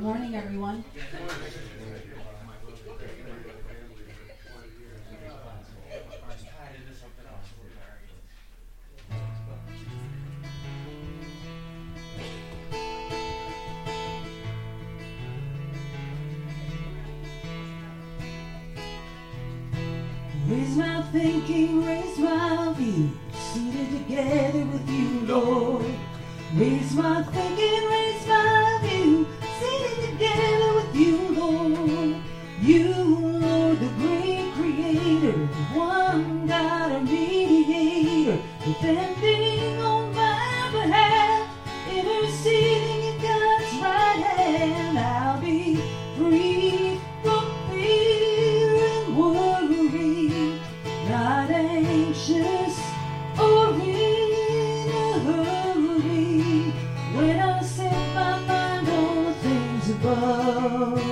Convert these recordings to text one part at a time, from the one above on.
Good morning, everyone. Raise my thinking, raise my view, seated together with you, Lord. Raise my thinking, raise my view, seated together with you, Lord. You, Lord, the great creator, the one God, our mediator, defending on my behalf, interceding in God's right hand. I'll be free from fear and worry, not anxious or in a hurry, when I set my mind on the things above,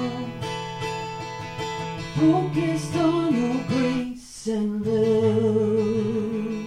focused on your grace and love.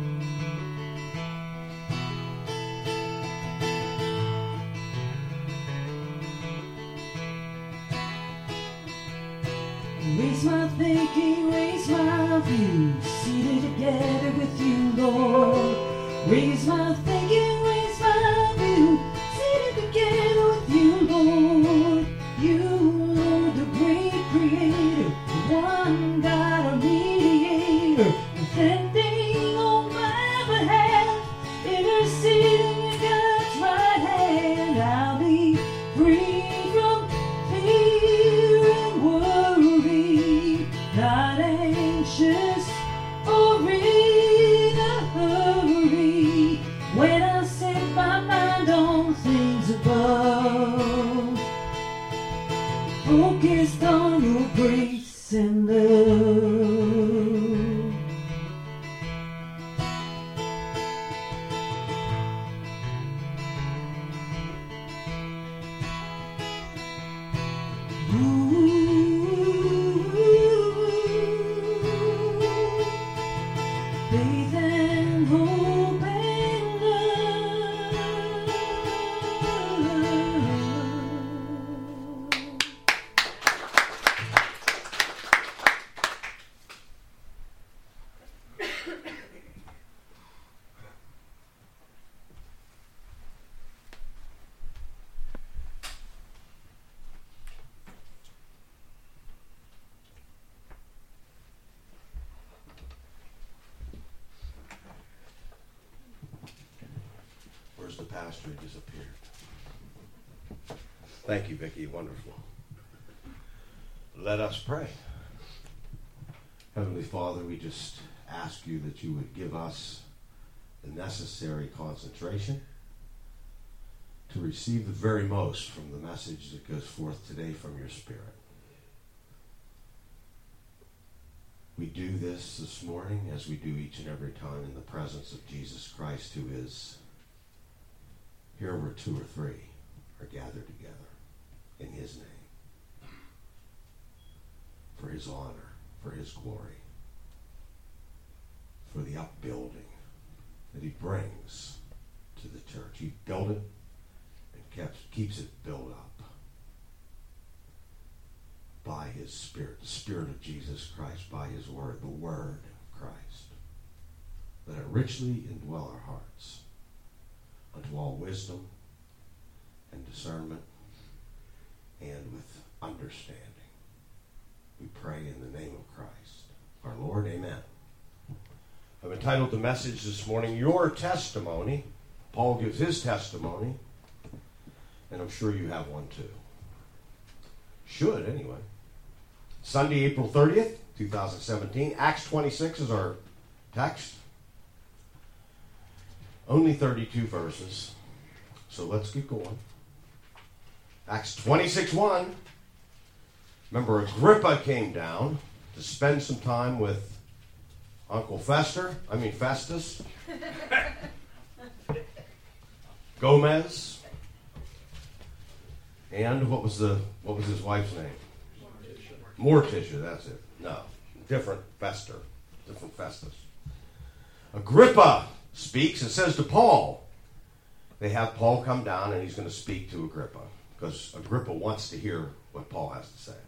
Raise my thinking, raise my view, seated together with you, Lord. Raise my thinking, raise my view, seated together with you, Lord. You, Lord, the great creator, the one God, our mediator, defending on my behalf, interceding in God's right hand. I'll be free from fear and worry, not anxious or in a hurry, when I set my mind on things above, focused on your grace and love. Faith and hope and love. Where's the pastor? He disappeared. Thank you, Vicki. Wonderful. Let us pray. Heavenly Father, we just ask you that you would give us the necessary concentration to receive the very most from the message that goes forth today from your Spirit. We do this morning as we do each and every time in the presence of Jesus Christ, who is here where two or three are gathered together in his name, for his honor, for his glory, for the upbuilding that he brings to the church. He built it and keeps it built up by his Spirit, the Spirit of Jesus Christ, by his word, the word of Christ. Let it richly indwell our hearts unto all wisdom and discernment and with understanding. We pray in the name of Christ, our Lord. Amen. I've entitled the message this morning, Your Testimony. Paul gives his testimony, and I'm sure you have one too. Should, anyway. Sunday, April 30th, 2017. Acts 26 is our text. Only 32 verses, so let's get going. Acts 26:1. Remember, Agrippa came down to spend some time with Uncle Festus, Gomez, and what was his wife's name? Morticia, that's it. No, different Festus. Agrippa speaks and says to Paul, they have Paul come down and he's going to speak to Agrippa. because Agrippa wants to hear what Paul has to say.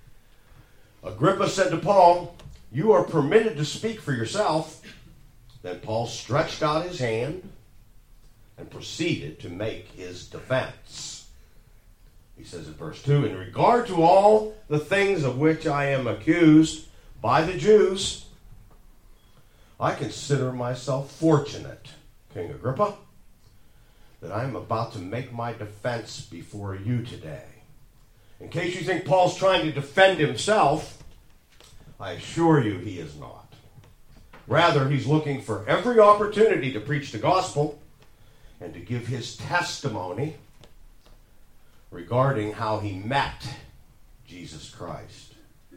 Agrippa said to Paul, "You are permitted to speak for yourself." Then Paul stretched out his hand and proceeded to make his defense. He says in verse 2, "In regard to all the things of which I am accused by the Jews, I consider myself fortunate, King Agrippa, that I am about to make my defense before you today." In case you think Paul's trying to defend himself, I assure you he is not. Rather, he's looking for every opportunity to preach the gospel and to give his testimony regarding how he met Jesus Christ.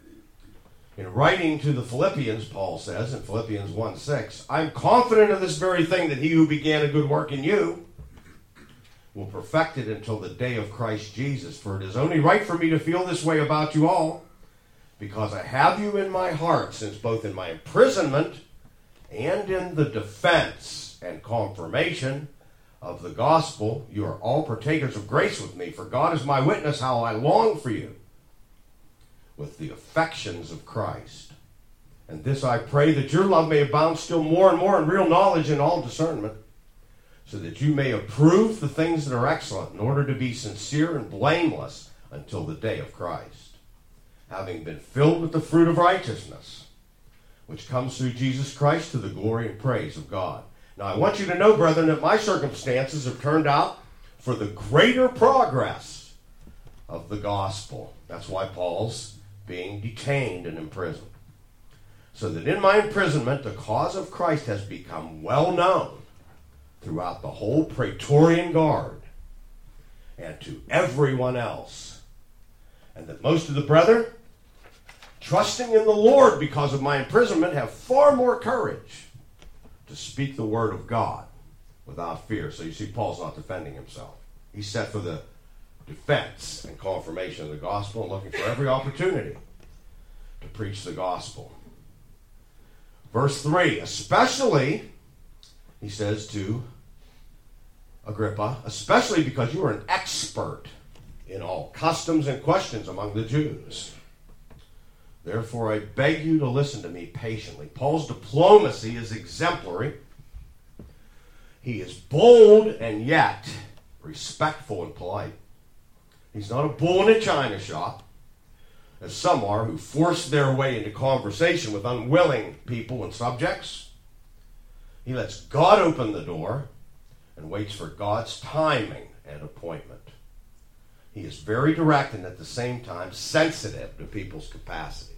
In writing to the Philippians, Paul says in Philippians 1:6, "I'm confident of this very thing, that he who began a good work in you will perfect it until the day of Christ Jesus. For it is only right for me to feel this way about you all, because I have you in my heart, since both in my imprisonment and in the defense and confirmation of the gospel, you are all partakers of grace with me. For God is my witness how I long for you with the affections of Christ. And this I pray, that your love may abound still more and more in real knowledge and all discernment, so that you may approve the things that are excellent, in order to be sincere and blameless until the day of Christ, having been filled with the fruit of righteousness, which comes through Jesus Christ to the glory and praise of God." Now I want you to know, brethren, that my circumstances have turned out for the greater progress of the gospel. That's why Paul's being detained and imprisoned. So that in my imprisonment, the cause of Christ has become well known throughout the whole Praetorian Guard and to everyone else. And that most of the brethren, trusting in the Lord because of my imprisonment, have far more courage to speak the word of God without fear. So you see, Paul's not defending himself. He's set for the defense and confirmation of the gospel and looking for every opportunity to preach the gospel. Verse 3, especially, he says to Agrippa, especially because you are an expert in all customs and questions among the Jews. Therefore, I beg you to listen to me patiently. Paul's diplomacy is exemplary. He is bold and yet respectful and polite. He's not a bull in a china shop, as some are, who force their way into conversation with unwilling people and subjects. He lets God open the door and waits for God's timing and appointment. He is very direct and at the same time sensitive to people's capacities.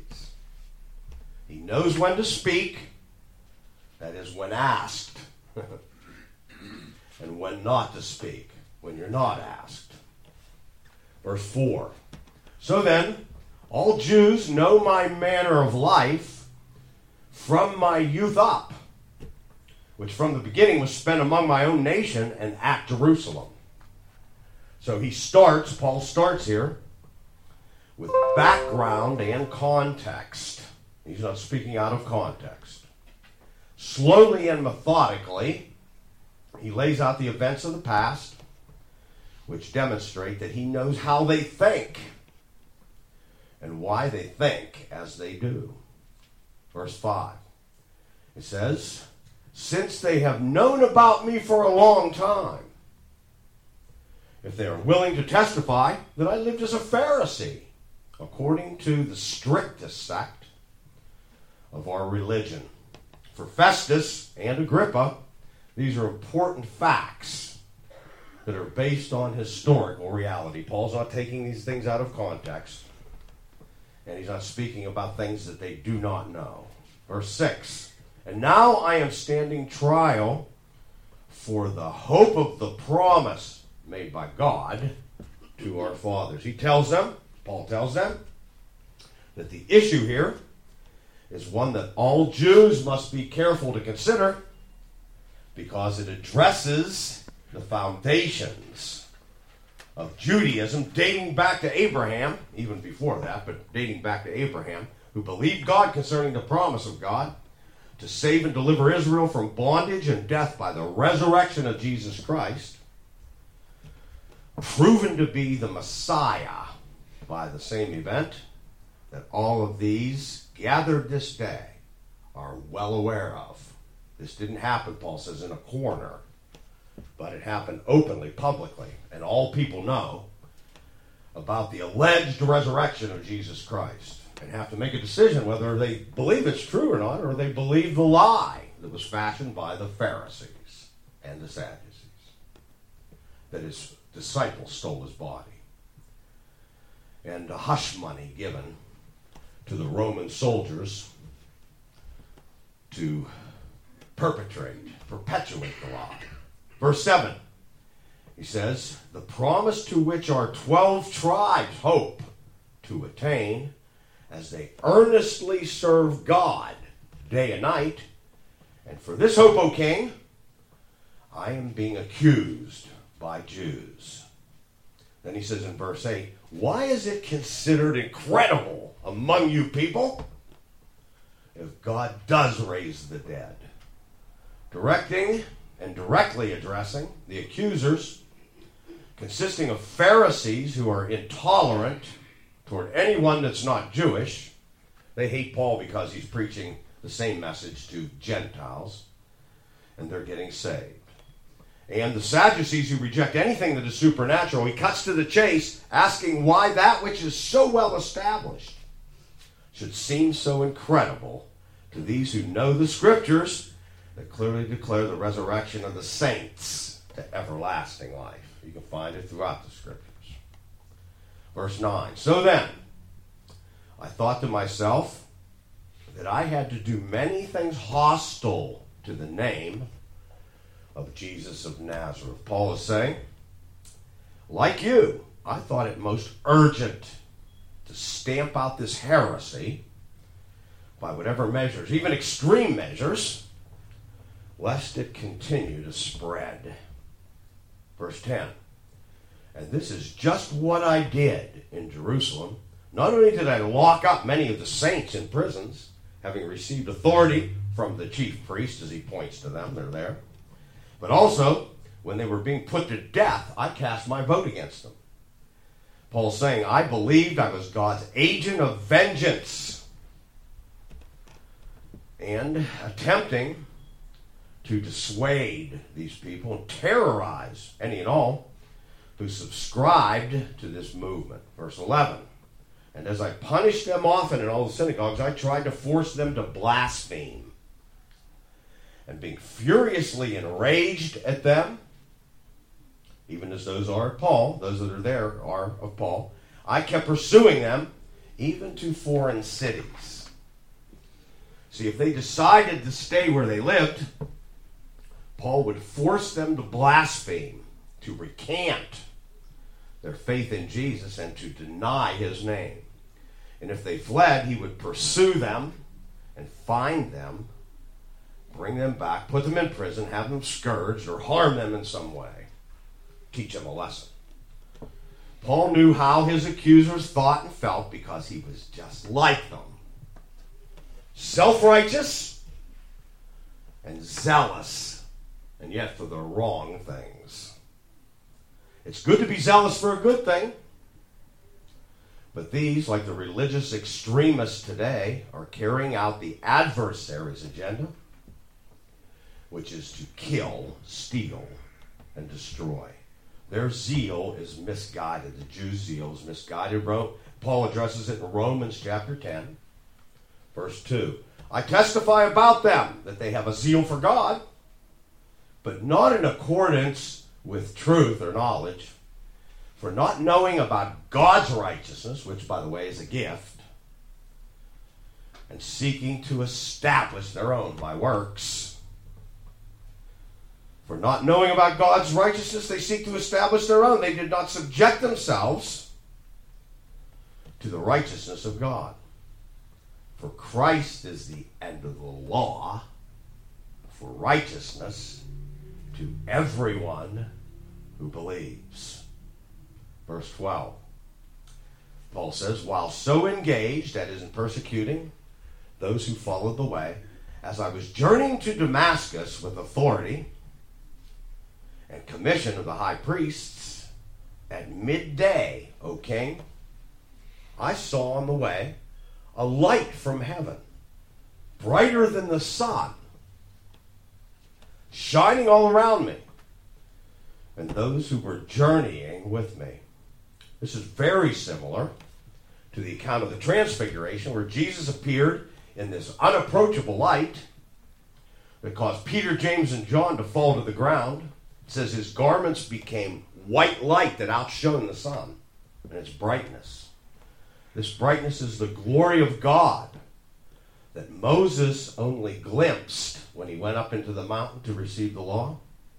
He knows when to speak, that is, when asked, and when not to speak, when you're not asked. Verse 4, so then, all Jews know my manner of life from my youth up, which from the beginning was spent among my own nation and at Jerusalem. So Paul starts here with background and context. He's not speaking out of context. Slowly and methodically, he lays out the events of the past, which demonstrate that he knows how they think and why they think as they do. Verse 5, it says, since they have known about me for a long time, if they are willing to testify that I lived as a Pharisee, according to the strictest sect of our religion. For Festus and Agrippa, these are important facts that are based on historical reality. Paul's not taking these things out of context, and he's not speaking about things that they do not know. Verse 6, and now I am standing trial for the hope of the promise made by God to our fathers. Paul tells them, that the issue here is one that all Jews must be careful to consider, because it addresses the foundations of Judaism dating back to Abraham, even before that, but dating back to Abraham, who believed God concerning the promise of God to save and deliver Israel from bondage and death by the resurrection of Jesus Christ. proven to be the Messiah by the same event that all of these gathered this day are well aware of. This didn't happen, Paul says, in a corner, but it happened openly, publicly, and all people know about the alleged resurrection of Jesus Christ and have to make a decision whether they believe it's true or not, or they believe the lie that was fashioned by the Pharisees and the Sadducees, that his disciples stole his body, and the hush money given to the Roman soldiers to perpetuate the lie. Verse 7, he says, the promise to which our 12 tribes hope to attain as they earnestly serve God day and night. And for this hope, O king, I am being accused by Jews. Then he says in verse 8, why is it considered incredible among you people if God does raise the dead? Directing and directly addressing the accusers, consisting of Pharisees who are intolerant toward anyone that's not Jewish. They hate Paul because he's preaching the same message to Gentiles, and they're getting saved. And the Sadducees who reject anything that is supernatural, he cuts to the chase, asking why that which is so well established should seem so incredible to these who know the Scriptures that clearly declare the resurrection of the saints to everlasting life. You can find it throughout the Scriptures. Verse 9, so then, I thought to myself that I had to do many things hostile to the name of Jesus of Nazareth. Paul is saying, like you, I thought it most urgent to stamp out this heresy by whatever measures, even extreme measures, lest it continue to spread. Verse 10, and this is just what I did in Jerusalem. Not only did I lock up many of the saints in prisons, having received authority from the chief priest, as he points to them, they're there, but also, when they were being put to death, I cast my vote against them. Paul's saying, I believed I was God's agent of vengeance and attempting to dissuade these people and terrorize any and all who subscribed to this movement. Verse 11, and as I punished them often in all the synagogues, I tried to force them to blaspheme. And being furiously enraged at them, even as those are of Paul, those that are there are of Paul, I kept pursuing them even to foreign cities. See, if they decided to stay where they lived, Paul would force them to blaspheme, to recant their faith in Jesus and to deny his name. And if they fled, he would pursue them and find them, bring them back, put them in prison, have them scourged, or harm them in some way. Teach them a lesson. Paul knew how his accusers thought and felt because he was just like them. Self-righteous and zealous, and yet for the wrong things. It's good to be zealous for a good thing, but these, like the religious extremists today, are carrying out the adversary's agenda, which is to kill, steal, and destroy. Their zeal is misguided. The Jews' zeal is misguided. Paul addresses it in Romans chapter 10, verse 2. I testify about them that they have a zeal for God, but not in accordance with truth or knowledge, for not knowing about God's righteousness, which, by the way, is a gift, and seeking to establish their own by works. For not knowing about God's righteousness, they seek to establish their own. They did not subject themselves to the righteousness of God. For Christ is the end of the law for righteousness to everyone who believes. Verse 12. Paul says, while so engaged, that is in persecuting those who followed the way, as I was journeying to Damascus with authority and commission of the high priests, at midday, O king, I saw on the way a light from heaven, brighter than the sun, shining all around me and those who were journeying with me. This is very similar to the account of the Transfiguration, where Jesus appeared in this unapproachable light that caused Peter, James, and John to fall to the ground. It says his garments became white light that outshone the sun in its brightness. This brightness is the glory of God that Moses only glimpsed when he went up into the mountain to receive the law.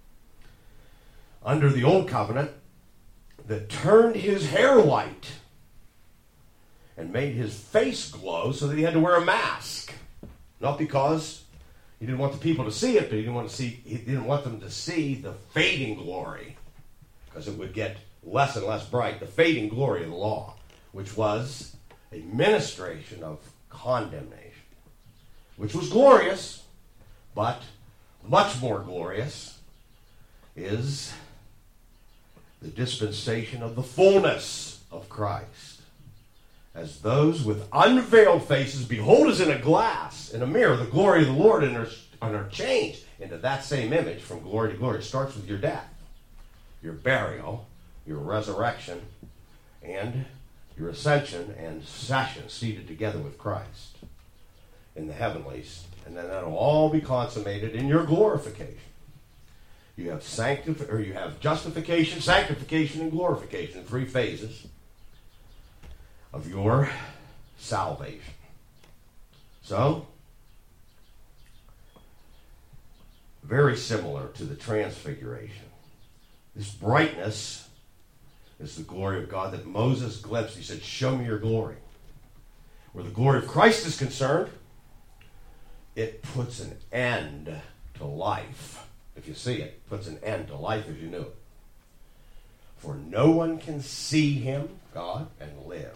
Under the old covenant, that turned his hair white and made his face glow so that he had to wear a mask. Not because he didn't want the people to see it, but he didn't want them to see the fading glory, because it would get less and less bright, the fading glory of the law, which was a ministration of condemnation, which was glorious, but much more glorious is the dispensation of the fullness of Christ, as those with unveiled faces behold as in a glass, in a mirror, the glory of the Lord, and are changed into that same image from glory to glory. It starts with your death, your burial, your resurrection, and your ascension and session, seated together with Christ in the heavenlies. And then that'll all be consummated in your glorification. You have justification, sanctification, and glorification, 3 phases of your salvation. So, very similar to the Transfiguration. This brightness is the glory of God that Moses glimpsed. He said, show me your glory. Where the glory of Christ is concerned, it puts an end to life. If you see it, puts an end to life as you knew it. For no one can see him, God, and live.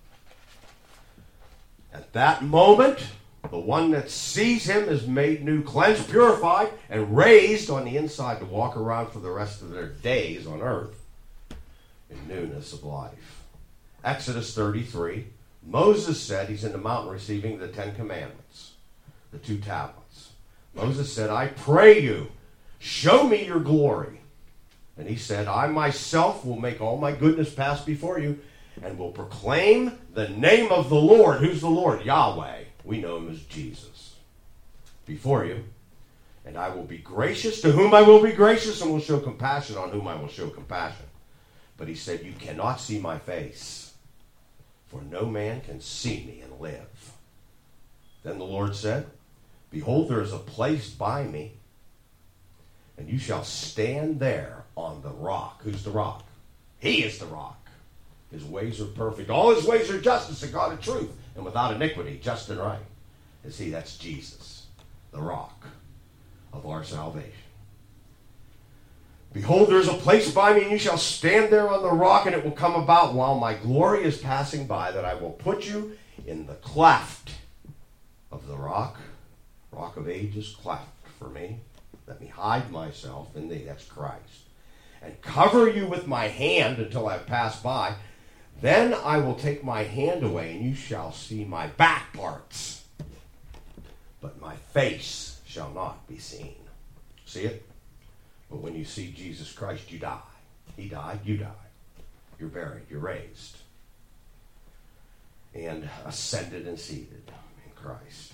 At that moment, the one that sees him is made new, cleansed, purified, and raised on the inside to walk around for the rest of their days on earth in newness of life. Exodus 33, Moses said, he's in the mountain receiving the 10 Commandments, the 2 tablets. Moses said, I pray you, show me your glory. And he said, I myself will make all my goodness pass before you and will proclaim the name of the Lord. Who's the Lord? Yahweh. We know him as Jesus. Before you. And I will be gracious to whom I will be gracious, and will show compassion on whom I will show compassion. But he said, you cannot see my face, for no man can see me and live. Then the Lord said, behold, there is a place by me, and you shall stand there on the rock. Who's the rock? He is the rock. His ways are perfect. All his ways are justice and God of truth, and without iniquity, just and right. And see, that's Jesus, the rock of our salvation. Behold, there is a place by me, and you shall stand there on the rock, and it will come about while my glory is passing by, that I will put you in the cleft of the rock of ages, cleft for me. Let me hide myself in thee, that's Christ, and cover you with my hand until I pass by. Then I will take my hand away, and you shall see my back parts, but my face shall not be seen. See it? But when you see Jesus Christ, you die. He died, you died. You're buried, you're raised, and ascended and seated in Christ.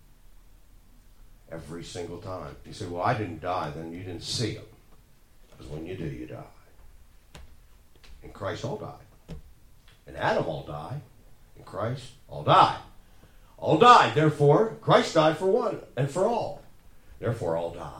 Every single time. You say, well, I didn't die, then you didn't see him. Because when you do, you die. And Christ all died. And Adam all died. And Christ all died. All died. Therefore, Christ died for one and for all. Therefore, all died.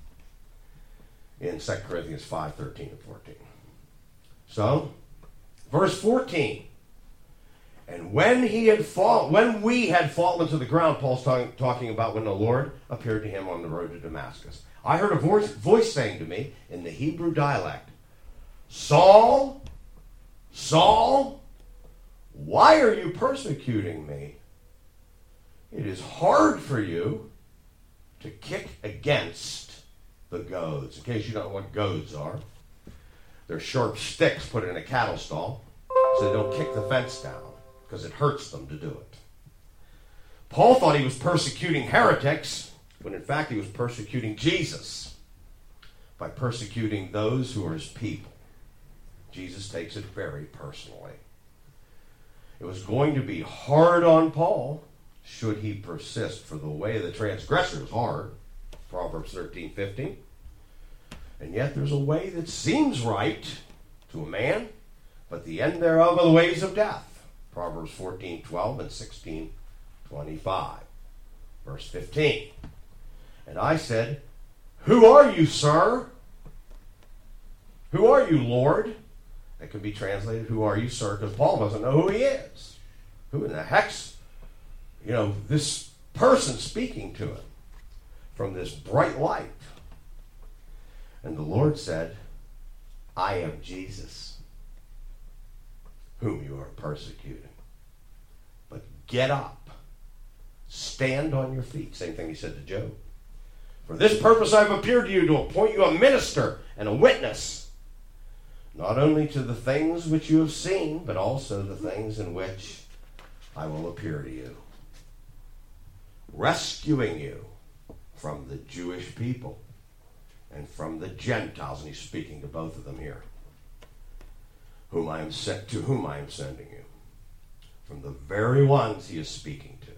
In 2 Corinthians 5, 13 and 14. So, verse 14. And when we had fallen to the ground, Paul's talking about when the Lord appeared to him on the road to Damascus. I heard a voice saying to me in the Hebrew dialect, Saul, Saul, why are you persecuting me? It is hard for you to kick against the goads. In case you don't know what goads are. There's sharp sticks put in a cattle stall so they don't kick the fence down because it hurts them to do it. Paul thought he was persecuting heretics when in fact he was persecuting Jesus by persecuting those who are his people. Jesus takes it very personally. It was going to be hard on Paul should he persist, for the way of the transgressor is hard. Proverbs 13:15. And yet there's a way that seems right to a man, but the end thereof are the ways of death. Proverbs 14:12 and 16:25. Verse 15. And I said, who are you, sir? Who are you, Lord? That could be translated, who are you, sir? Because Paul doesn't know who he is. Who in the heck's, this person speaking to him from this bright light? And the Lord said, I am Jesus, whom you are persecuting. But get up, stand on your feet. Same thing he said to Job. For this purpose I have appeared to you, to appoint you a minister and a witness, not only to the things which you have seen, but also the things in which I will appear to you, rescuing you from the Jewish people and from the Gentiles. And he's speaking to both of them here, to whom I am sending you, from the very ones he is speaking to.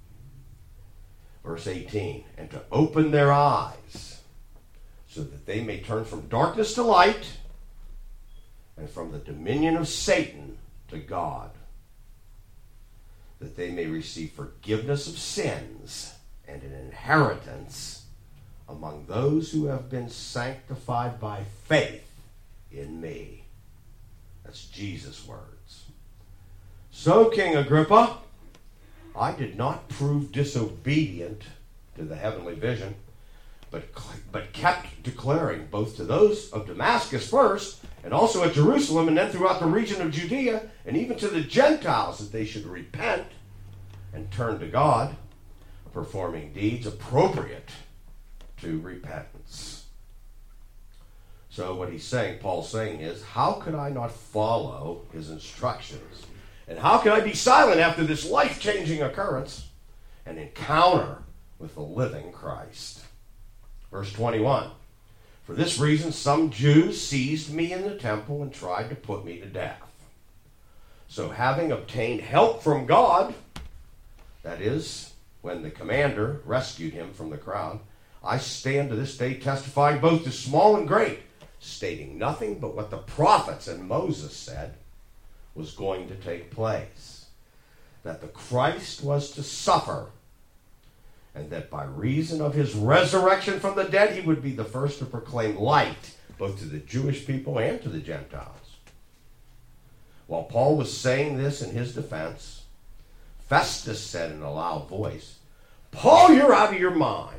Verse 18, and to open their eyes so that they may turn from darkness to light and from the dominion of Satan to God, that they may receive forgiveness of sins and an inheritance among those who have been sanctified by faith in me. That's Jesus' words. So, King Agrippa, I did not prove disobedient to the heavenly vision, but kept declaring both to those of Damascus first, and also at Jerusalem, and then throughout the region of Judea, and even to the Gentiles, that they should repent and turn to God, performing deeds appropriate to repentance. So what Paul's saying is, how could I not follow his instructions? And how can I be silent after this life-changing occurrence and encounter with the living Christ? Verse 21, for this reason some Jews seized me in the temple and tried to put me to death. So having obtained help from God, that is, when the commander rescued him from the crowd, I stand to this day testifying both to small and great, stating nothing but what the prophets and Moses said was going to take place, that the Christ was to suffer, and that by reason of his resurrection from the dead, he would be the first to proclaim light both to the Jewish people and to the Gentiles. While Paul was saying this in his defense, Festus said in a loud voice, Paul, you're out of your mind.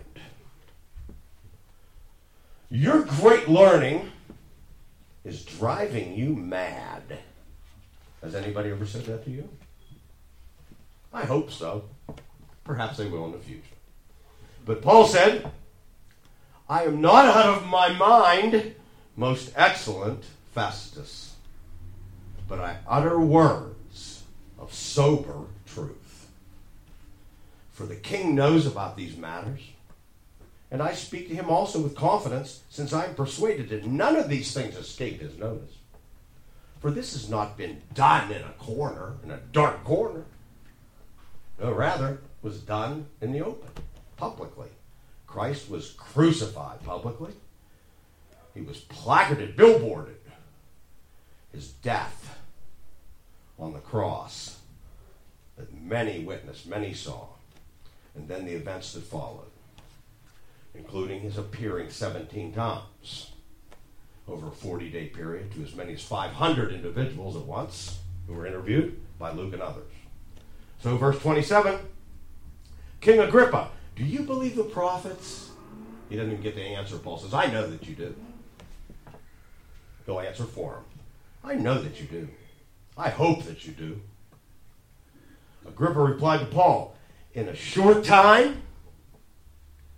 Your great learning is driving you mad. Has anybody ever said that to you? I hope so. Perhaps they will in the future. But Paul said, I am not out of my mind, most excellent Festus, but I utter words of sober truth. For the king knows about these matters, and I speak to him also with confidence, since I am persuaded that none of these things escape his notice. For this has not been done in a dark corner. No, rather, was done in the open, publicly. Christ was crucified publicly. He was placarded, billboarded. His death on the cross that many witnessed, many saw. And then the events that followed, including his appearing 17 times over a 40-day period to as many as 500 individuals at once who were interviewed by Luke and others. So verse 27, King Agrippa, do you believe the prophets? He doesn't even get the answer. Paul says, I know that you do. He'll answer for him. I know that you do. I hope that you do. Agrippa replied to Paul, in a short time,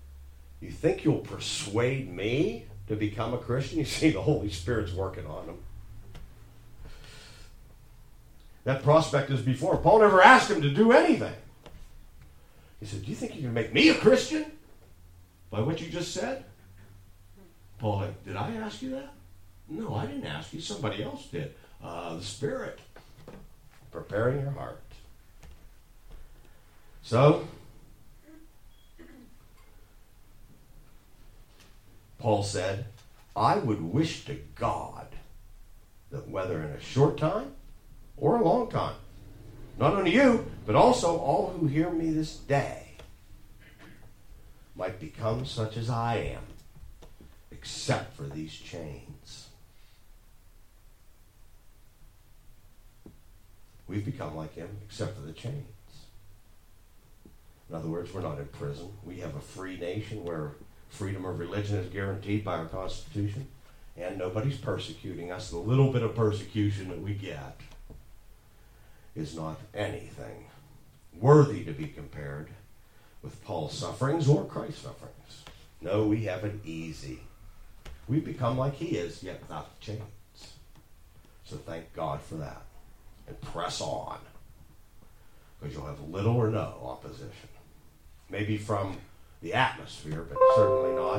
you think you'll persuade me to become a Christian? You see, the Holy Spirit's working on him. That prospect is before him. Paul never asked him to do anything. He said, do you think you can make me a Christian by what you just said? Paul, did I ask you that? No, I didn't ask you. Somebody else did. The Spirit preparing your heart. So, Paul said, I would wish to God that whether in a short time or a long time, not only you, but also all who hear me this day, might become such as I am, except for these chains. We've become like him, except for the chains. In other words, we're not in prison. We have a free nation where freedom of religion is guaranteed by our Constitution, and nobody's persecuting us. The little bit of persecution that we get is not anything worthy to be compared with Paul's sufferings or Christ's sufferings. No, we have it easy. We become like he is, yet without the chains. So thank God for that. And press on, because you'll have little or no opposition. Maybe from the atmosphere, but certainly not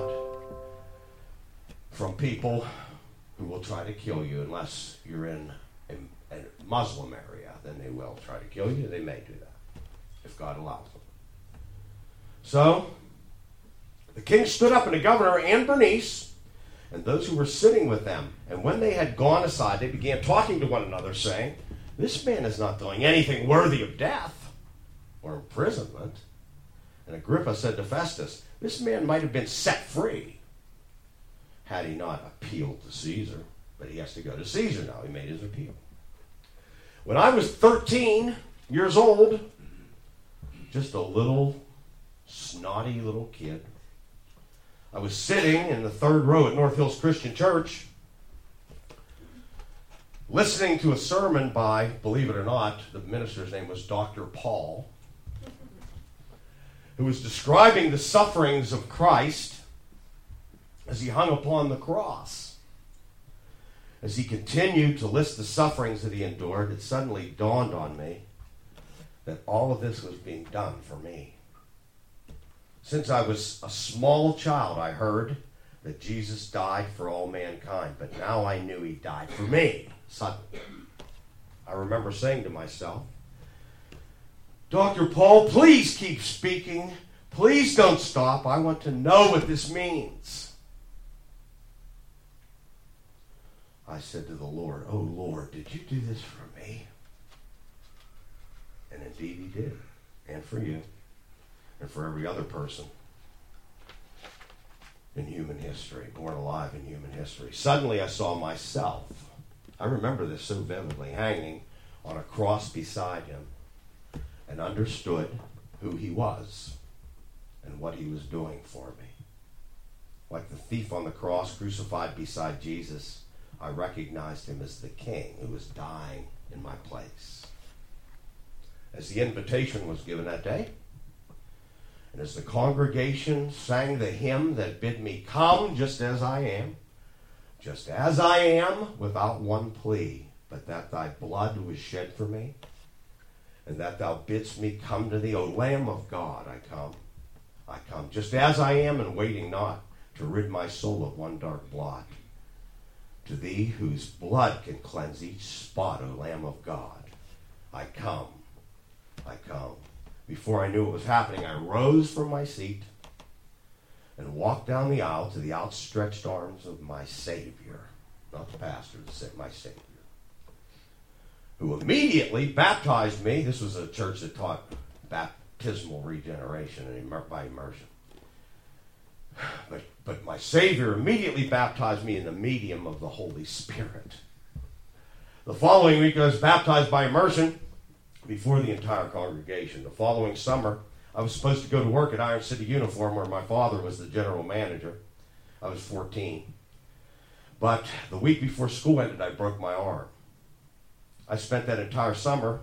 from people who will try to kill you unless you're in a Muslim area. Then they will try to kill you. They may do that if God allows them. So the king stood up, and the governor and Bernice and those who were sitting with them. And when they had gone aside, they began talking to one another, saying, this man is not doing anything worthy of death or imprisonment. And Agrippa said to Festus, this man might have been set free had he not appealed to Caesar. But he has to go to Caesar now. He made his appeal. When I was 13 years old, just a little snotty little kid, I was sitting in the third row at North Hills Christian Church, listening to a sermon by, believe it or not, the minister's name was Dr. Paul, who was describing the sufferings of Christ as he hung upon the cross. As he continued to list the sufferings that he endured, it suddenly dawned on me that all of this was being done for me. Since I was a small child, I heard that Jesus died for all mankind, but now I knew he died for me. Suddenly, I remember saying to myself, Dr. Paul, please keep speaking. Please don't stop. I want to know what this means. I said to the Lord, oh Lord, did you do this for me? And indeed he did. And for you. And for every other person in human history, born alive in human history. Suddenly I saw myself. I remember this so vividly, hanging on a cross beside him, and understood who he was and what he was doing for me. Like the thief on the cross crucified beside Jesus, I recognized him as the king who was dying in my place. As the invitation was given that day, and as the congregation sang the hymn that bid me come just as I am, without one plea, but that thy blood was shed for me, and that thou bidst me come to thee, O Lamb of God, I come, just as I am, and waiting not to rid my soul of one dark blot. To thee, whose blood can cleanse each spot, O Lamb of God, I come. Before I knew what was happening, I rose from my seat and walked down the aisle to the outstretched arms of my Savior, not the pastor, my Savior, who immediately baptized me. This was a church that taught baptismal regeneration and by immersion. But my Savior immediately baptized me in the medium of the Holy Spirit. The following week, I was baptized by immersion before the entire congregation. The following summer, I was supposed to go to work at Iron City Uniform, where my father was the general manager. I was 14. But the week before school ended, I broke my arm. I spent that entire summer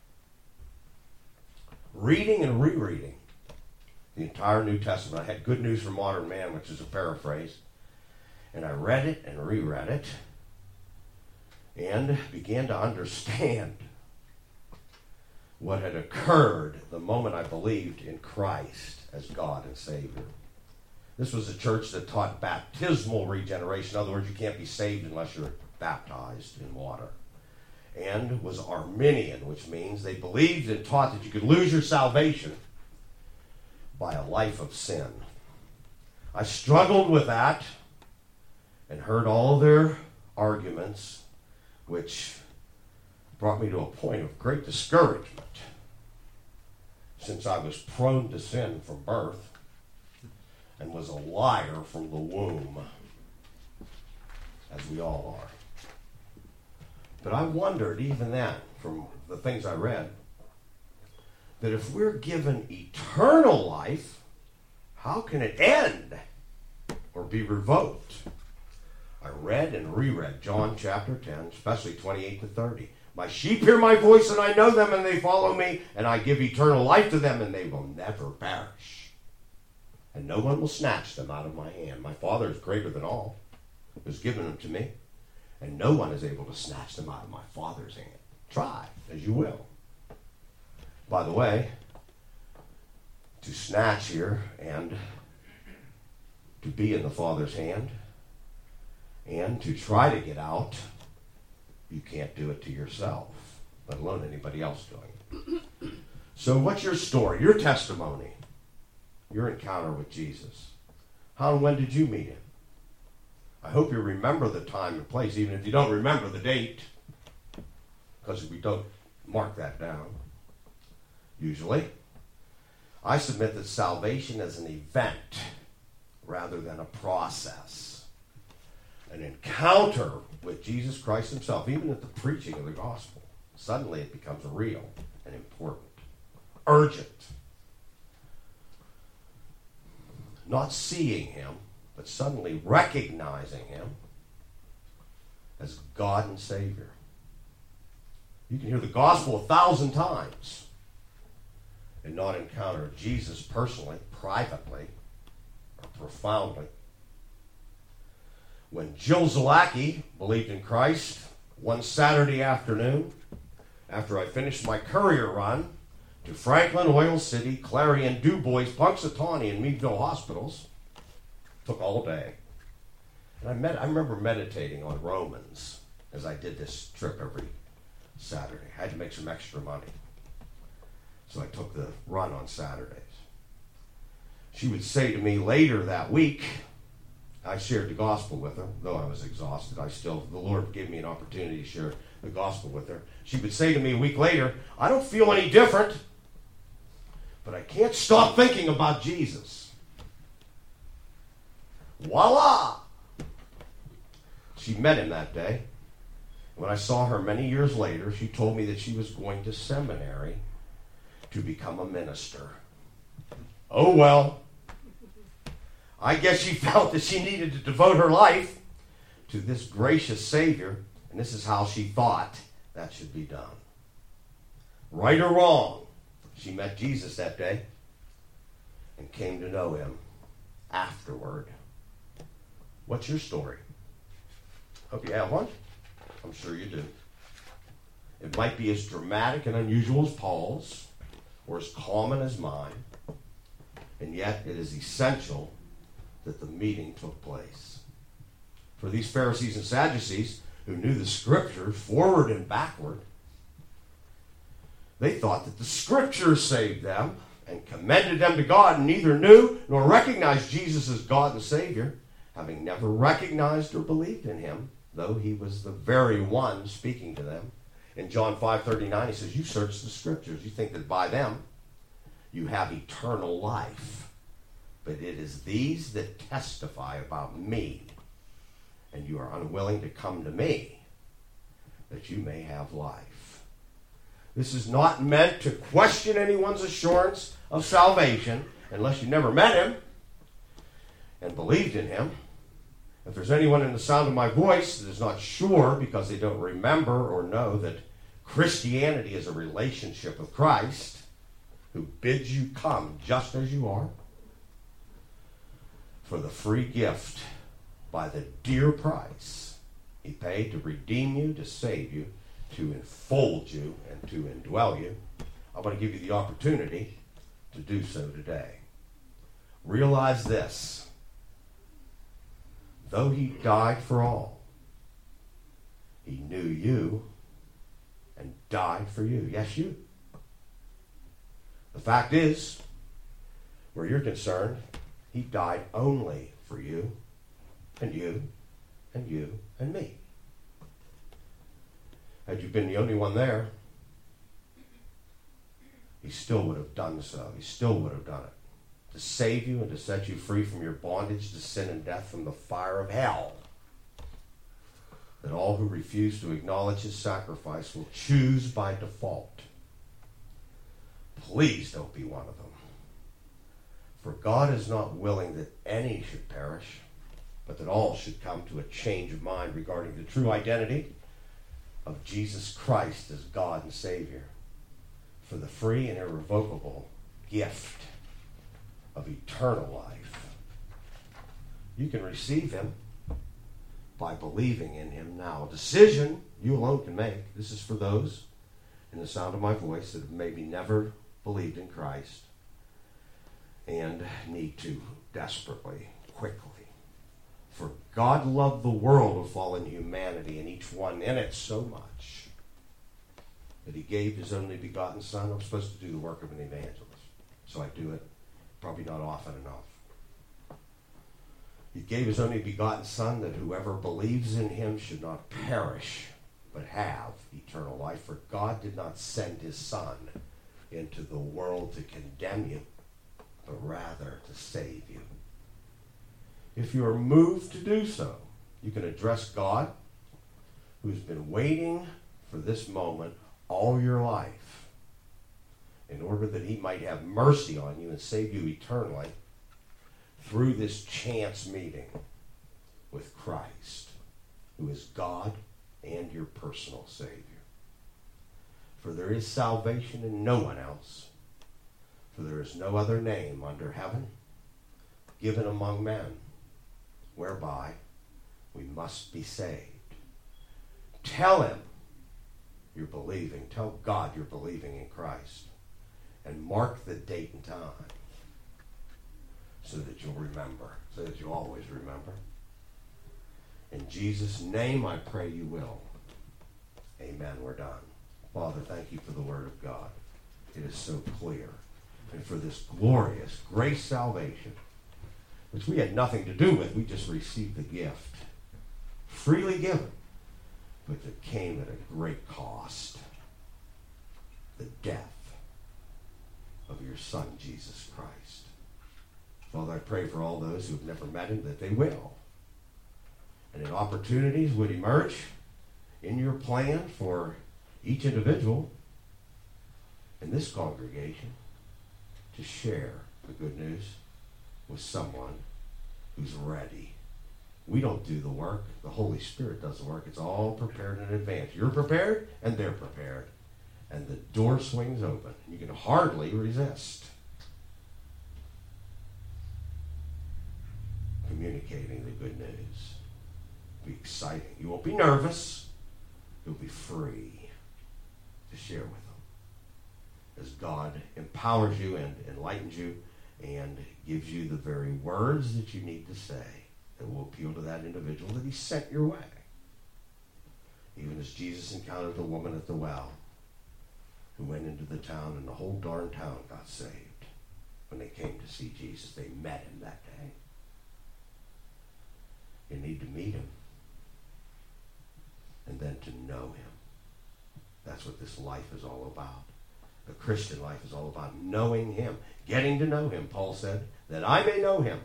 reading and rereading the entire New Testament. I had Good News for Modern Man, which is a paraphrase. And I read it and reread it and began to understand what had occurred the moment I believed in Christ as God and Savior. This was a church that taught baptismal regeneration. In other words, you can't be saved unless you're baptized in water. And was Arminian, which means they believed and taught that you could lose your salvation by a life of sin. I struggled with that and heard all their arguments, which brought me to a point of great discouragement, since I was prone to sin from birth and was a liar from the womb, as we all are. But I wondered, even then, from the things I read, that if we're given eternal life, how can it end or be revoked? I read and reread John chapter 10, especially 28 to 30. My sheep hear my voice, and I know them, and they follow me, and I give eternal life to them, and they will never perish. And no one will snatch them out of my hand. My Father is greater than all, who has given them to me, and no one is able to snatch them out of my Father's hand. Try, as you will. By the way, to snatch here and to be in the Father's hand and to try to get out, you can't do it to yourself, let alone anybody else doing it. So what's your story, your testimony, your encounter with Jesus? How and when did you meet him? I hope you remember the time and place, even if you don't remember the date, because we don't mark that down, usually. I submit that salvation is an event rather than a process. An encounter with Jesus Christ himself, even at the preaching of the gospel, suddenly it becomes real and important, urgent. Not seeing him, but suddenly recognizing him as God and Savior. You can hear the gospel 1,000 times and not encounter Jesus personally, privately, or profoundly. When Jill Zalacki believed in Christ one Saturday afternoon, after I finished my courier run to Franklin, Oil City, Clarion, Du Bois, Punxsutawney, and Meadville hospitals, took all day. And I remember meditating on Romans as I did this trip every Saturday. I had to make some extra money. So I took the run on Saturdays. She would say to me later that week, I shared the gospel with her, though I was exhausted. The Lord gave me an opportunity to share the gospel with her. She would say to me a week later, I don't feel any different, but I can't stop thinking about Jesus. Voila! She met him that day. When I saw her many years later, she told me that she was going to seminary to become a minister. Oh well. I guess she felt that she needed to devote her life to this gracious Savior, and this is how she thought that should be done. Right or wrong, she met Jesus that day and came to know him afterward. What's your story? Hope you have one. I'm sure you do. It might be as dramatic and unusual as Paul's, or as common as mine, and yet it is essential that the meeting took place. For these Pharisees and Sadducees, who knew the Scriptures forward and backward, they thought that the Scriptures saved them and commended them to God, and neither knew nor recognized Jesus as God and Savior, having never recognized or believed in him, though he was the very one speaking to them. In John 5:39, he says, you search the Scriptures. You think that by them you have eternal life. But it is these that testify about me, and you are unwilling to come to me, that you may have life. This is not meant to question anyone's assurance of salvation, unless you never met him and believed in him. If there's anyone in the sound of my voice that is not sure because they don't remember or know that Christianity is a relationship with Christ, who bids you come just as you are, for the free gift by the dear price he paid to redeem you, to save you, to enfold you, and to indwell you, I want to give you the opportunity to do so today. Realize this. Though he died for all, he knew you and died for you. Yes, you. The fact is, where you're concerned, he died only for you and you and you and me. Had you been the only one there, he still would have done so. He still would have done it. To save you and to set you free from your bondage to sin and death, from the fire of hell. That all who refuse to acknowledge his sacrifice will choose by default. Please don't be one of them. For God is not willing that any should perish, but that all should come to a change of mind regarding the true identity of Jesus Christ as God and Savior, for the free and irrevocable gift of eternal life. You can receive him by believing in him now. A decision you alone can make. This is for those in the sound of my voice that have maybe never believed in Christ and need to desperately, quickly. For God loved the world of fallen humanity and each one in it so much that he gave his only begotten Son. I'm supposed to do the work of an evangelist, so I do it probably not often enough. He gave his only begotten Son that whoever believes in him should not perish but have eternal life. For God did not send his Son into the world to condemn you, but rather to save you. If you are moved to do so, you can address God, who's been waiting for this moment all your life, in order that he might have mercy on you and save you eternally through this chance meeting with Christ, who is God and your personal Savior. For there is salvation in no one else, for there is no other name under heaven given among men whereby we must be saved. Tell him you're believing. Tell God you're believing in Christ. And mark the date and time so that you'll remember, so that you always remember. In Jesus' name I pray you will. Amen. We're done. Father, thank you for the word of God. It is so clear. And for this glorious grace salvation, which we had nothing to do with. We just received the gift. Freely given. But that came at a great cost. The death of your Son, Jesus Christ. Father, I pray for all those who have never met him that they will. And that opportunities would emerge in your plan for each individual in this congregation to share the good news with someone who's ready. We don't do the work. The Holy Spirit does the work. It's all prepared in advance. You're prepared, and they're prepared. And the door swings open. You can hardly resist communicating the good news. It'll be exciting. You won't be nervous. You'll be free to share with them as God empowers you and enlightens you and gives you the very words that you need to say that will appeal to that individual that he sent your way. Even as Jesus encountered the woman at the well who went into the town, and the whole darn town got saved when they came to see Jesus. They met him that day. You need to meet him and then to know him. That's what this life is all about. The Christian life is all about knowing him, getting to know him. Paul said, that I may know him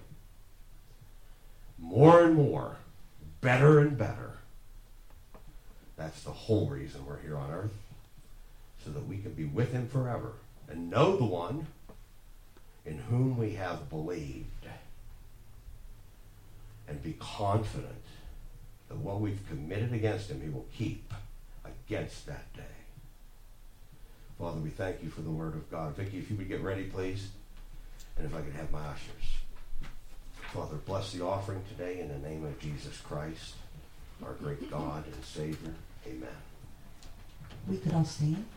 more and more, better and better. That's the whole reason we're here on earth, so that we can be with him forever and know the one in whom we have believed and be confident that what we've committed against him, he will keep against that day. Father, we thank you for the word of God. Vicki, if you would get ready, please. And if I could have my ushers. Father, bless the offering today in the name of Jesus Christ, our great God and Savior. Amen. We could all stand.